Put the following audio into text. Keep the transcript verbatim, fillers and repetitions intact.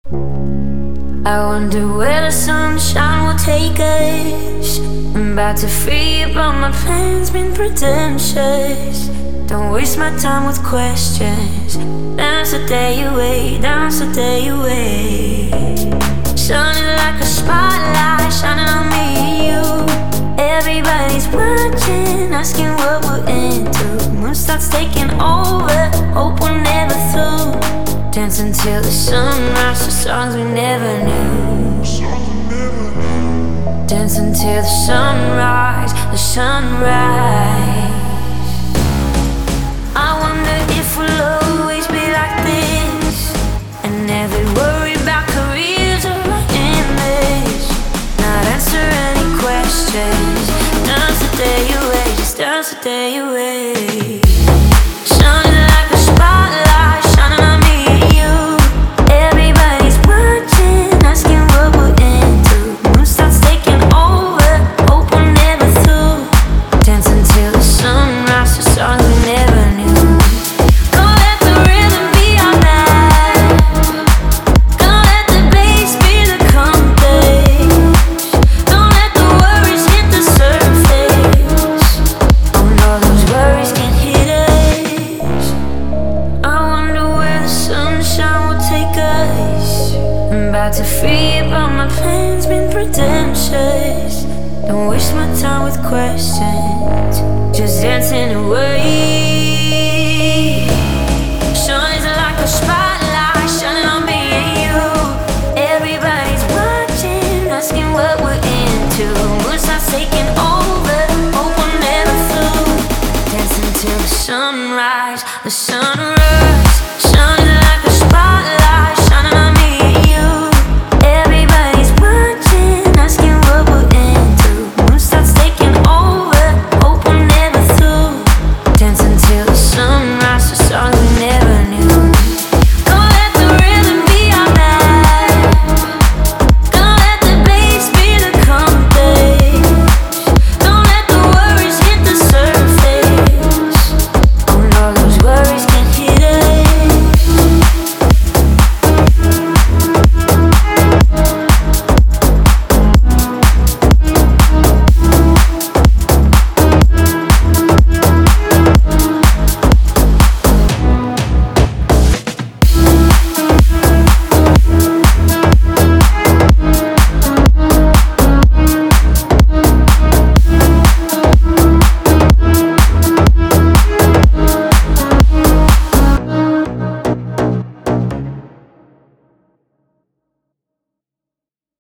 I wonder where the sunshine will take us. I'm about to free, but my plan's been pretentious. Don't waste my time with questions. Dance the day away, dance the day away. Sun is like a spotlight shining on me and you. Everybody's watching, asking what we're into. Moon starts taking over, hope we're never through. Dance until the sunrise, the songs we never knew. Dance until the sunrise, the sunrise. I wonder if we'll always be like this, and never worry about careers or our image. Not answer any questions. Dance the day away, just dance the day away. Sun is like a spotlight shining on me and you. Everybody's watching, asking what we're into. Moon starts taking over, hope we're never through. Dance until the sunrise, the songs we never knew. Gonna let the rhythm be our map. Gonna let the bass be the compass. Don't let the worries hit the surface. Oh no, those worries can hit us. I wonder where the sunshine will take us. I'm about to free, but my plan's been pretentious. Don't waste my time with questions, just dancing away.